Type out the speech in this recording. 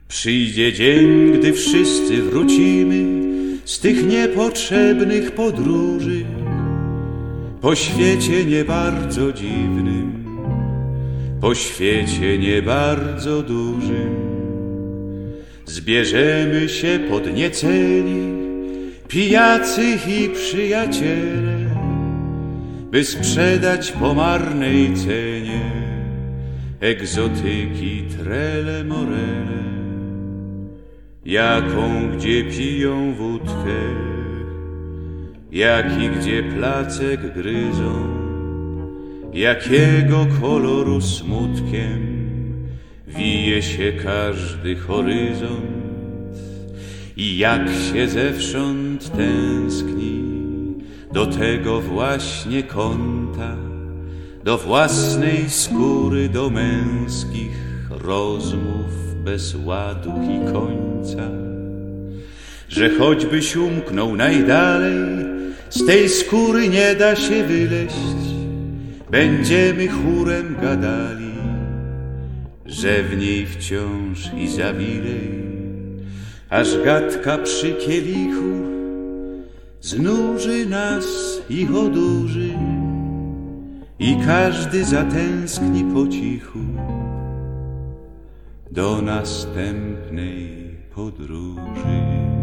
Przyjdzie dzień, gdy wszyscy wrócimy z tych niepotrzebnych podróży po świecie nie bardzo dziwnym, po świecie nie bardzo dużym. Zbierzemy się podnieceni, pijacy i przyjaciele, by sprzedać po marnej cenie egzotyki trele morele. Jaką gdzie piją wódkę, jaki gdzie placek gryzą, jakiego koloru smutkiem wije się każdy horyzont i jak się zewsząd tęskni do tego właśnie kąta, do własnej skóry, do męskich rozmów bez ładu i końca, że choćbyś umknął najdalej, z tej skóry nie da się wyleść. Będziemy chórem gadali, że w niej wciąż i zawilej, aż gadka przy kielichu znuży nas i odurzy i każdy zatęskni po cichu do następnej podróży.